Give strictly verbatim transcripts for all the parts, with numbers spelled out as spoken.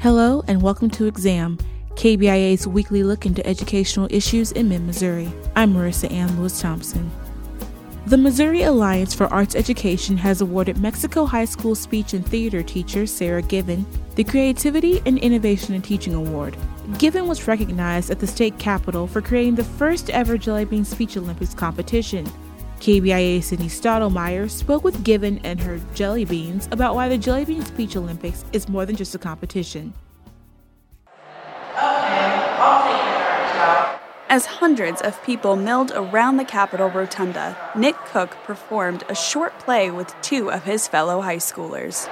Hello and welcome to Exam, K B I A's weekly look into educational issues in mid-Missouri. I'm Marissa Ann Lewis-Thompson. The Missouri Alliance for Arts Education has awarded Mexico High School speech and theater teacher Sarah Given the Creativity and Innovation in Teaching Award. Given was recognized at the state capitol for creating the first ever Jelly Bean Speech Olympics competition. K B I A's Sydney Stottlemyre spoke with Given and her Jelly Beans about why the Jelly Bean Speech Olympics is more than just a competition. As hundreds of people milled around the Capitol Rotunda, Nick Cook performed a short play with two of his fellow high schoolers.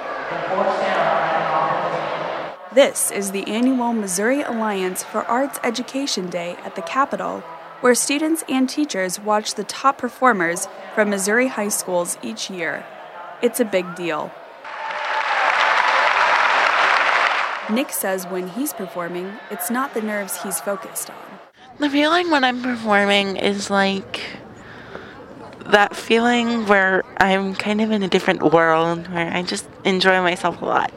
This is the annual Missouri Alliance for Arts Education Day at the Capitol, where students and teachers watch the top performers from Missouri high schools each year. It's a big deal. Nick says when he's performing, it's not the nerves he's focused on. The feeling when I'm performing is like that feeling where I'm kind of in a different world, where I just enjoy myself a lot.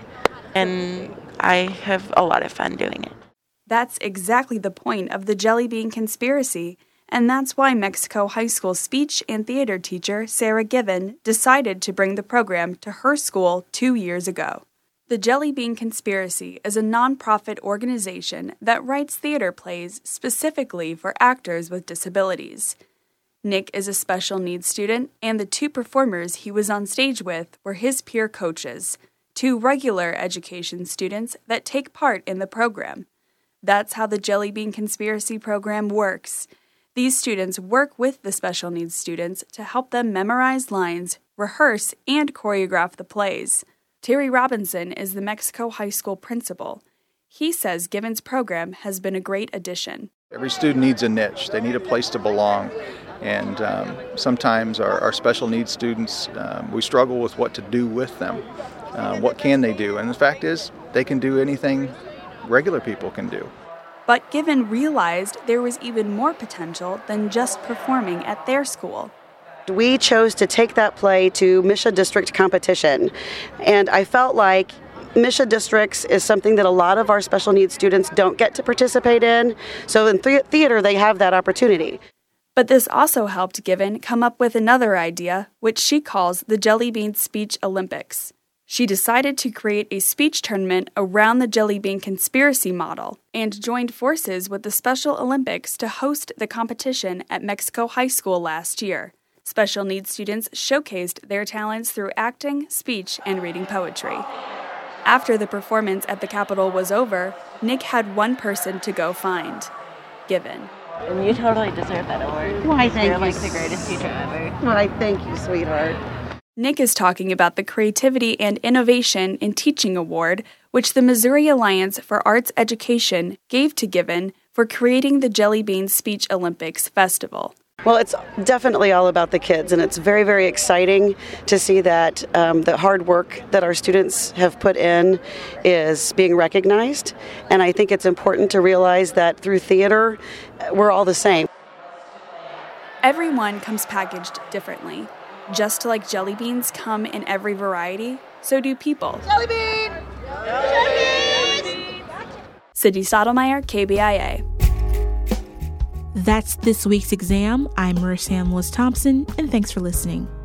And I have a lot of fun doing it. That's exactly the point of the Jelly Bean Conspiracy, and that's why Mexico High School speech and theater teacher Sarah Given decided to bring the program to her school two years ago. The Jelly Bean Conspiracy is a nonprofit organization that writes theater plays specifically for actors with disabilities. Nick is a special needs student, and the two performers he was on stage with were his peer coaches, two regular education students that take part in the program. That's how the Jelly Bean Conspiracy program works. These students work with the special needs students to help them memorize lines, rehearse, and choreograph the plays. Terry Robinson is the Mexico High School principal. He says Given's program has been a great addition. Every student needs a niche. They need a place to belong. And um, sometimes our, our special needs students, um, we struggle with what to do with them. Uh, what can they do? And the fact is, they can do anything regular people can do. But Given realized there was even more potential than just performing at their school. We chose to take that play to M S H A district competition, and I felt like M S H A districts is something that a lot of our special needs students don't get to participate in, so in th- theater they have that opportunity. But this also helped Given come up with another idea, which she calls the Jelly Bean Speech Olympics. She decided to create a speech tournament around the Jelly Bean Conspiracy model and joined forces with the Special Olympics to host the competition at Mexico High School last year. Special needs students showcased their talents through acting, speech, and reading poetry. After the performance at the Capitol was over, Nick had one person to go find: Given. And you totally deserve that award. Why, thank You're you. like the greatest teacher ever. Why, thank you, sweetheart. Nick is talking about the Creativity and Innovation in Teaching Award, which the Missouri Alliance for Arts Education gave to Given for creating the Jelly Bean Speech Olympics Festival. Well, it's definitely all about the kids, and it's very, very exciting to see that um, the hard work that our students have put in is being recognized. And I think it's important to realize that through theater, we're all the same. Everyone comes packaged differently. Just like jelly beans come in every variety, so do people. Jelly bean! Jelly bean! Sydney Stottlemyre, K B I A. That's this week's Exam. I'm Marissa Ann Lewis-Thompson, and thanks for listening.